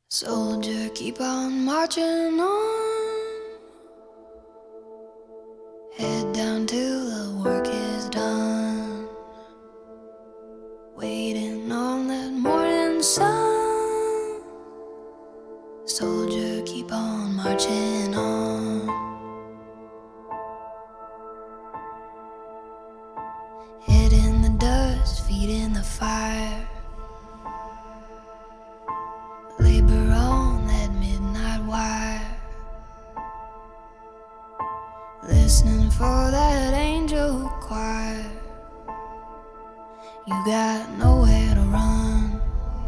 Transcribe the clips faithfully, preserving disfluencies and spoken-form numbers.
Soldier, keep on marching on. Head down till the work is done. Waiting on that morning sun. Soldier, keep on marching on. Head in the dust, feet in the fire. Labor on that midnight wire. Listening for that angel choir. You got nowhere to run.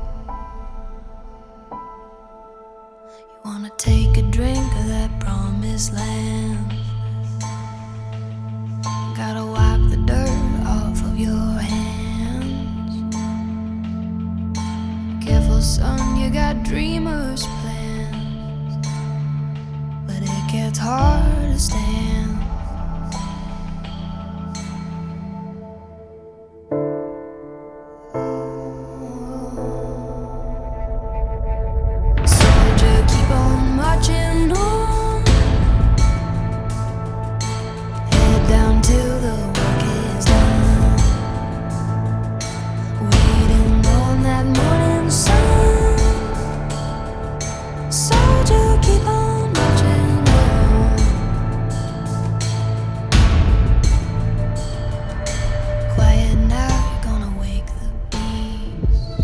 You wanna take a drink of that promised land. Gotta wipe the dirt off of your hands. Careful, son, you got dreamers' plans, but it gets hard to stand. Soldier, keep on marching on. Head down till the work is done. Waiting on that morning sun. Soldier, keep on marching on. Quiet now, you're gonna wake the beast.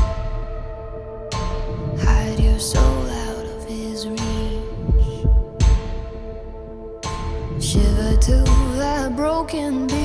Hide your soul out of his reach. Shiver to that broken beat.